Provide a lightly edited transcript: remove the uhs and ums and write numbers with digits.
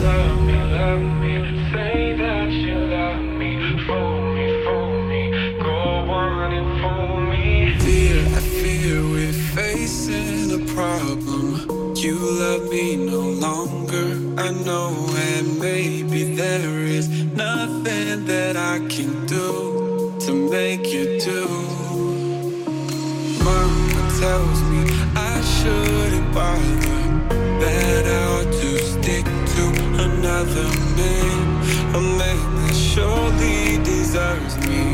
love me, say that you love me, fool me, go on and fool me. Dear, I fear we're facing a problem. You love me no longer, I know, and maybe there is nothing that I can do to make you do. Mama tells me I shouldn't bother, that I ought to stick to another man, a man that surely deserves me.